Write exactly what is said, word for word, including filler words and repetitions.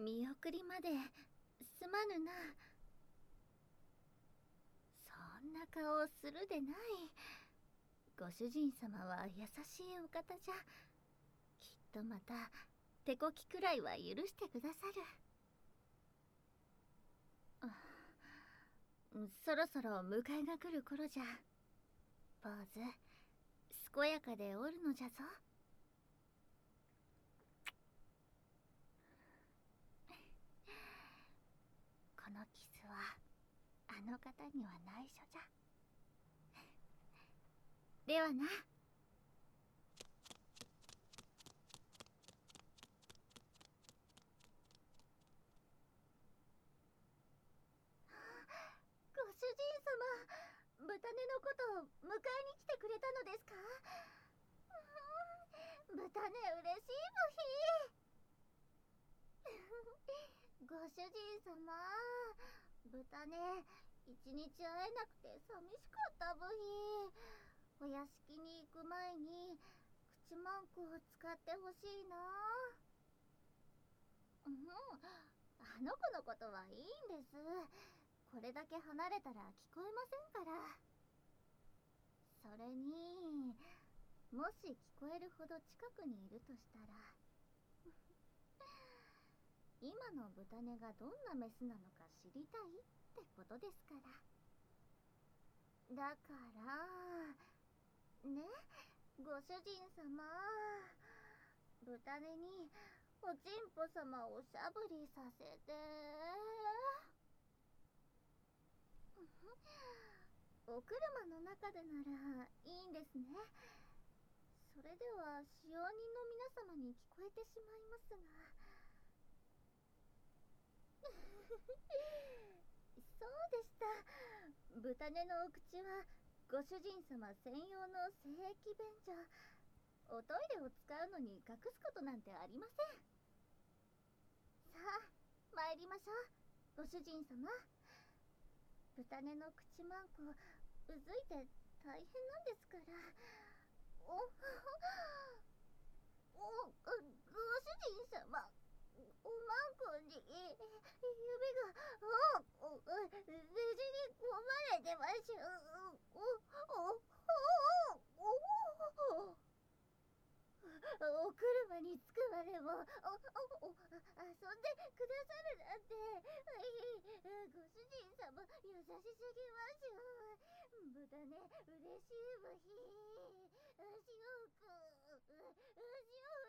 見送りまですまぬな。そんな顔をするでない。ご主人様は優しいお方じゃ。きっとまた手こきくらいは許してくださる。あ、そろそろ迎えが来る頃じゃ。坊主、健やかでおるのじゃぞ。このキスはあの方には内緒じゃ。ではな。ご主人様、豚根のことを迎えに来てくれたのですか？豚根嬉しいブヒご主人様、豚根一日会えなくて寂しかったブヒ。お屋敷に行く前に口マンクを使ってほしいな。うん、あの子のことはいいんです。これだけ離れたら聞こえませんから。それにもし聞こえるほど近くにいるとしたら今の豚根がどんなメスなのか知りたいってことですから。だからね、ご主人様、豚根におちんぽ様をおしゃぶりさせて。お車の中でならいいんですね。それでは使用人の皆様に聞こえてしまいますがそうでした。豚根のお口はご主人様専用の聖域便所。おトイレを使うのに隠すことなんてありません。さあ参りましょう、ご主人様。豚根の口マンコうずいて大変なんですから。おおご主人様、おまんこに指がおお無事に込まれてましゅ。おおおおお車に着くまでもおおお遊んでくださるなんて、ご主人様優しすぎます。豚ね嬉しいブヒ。しおくし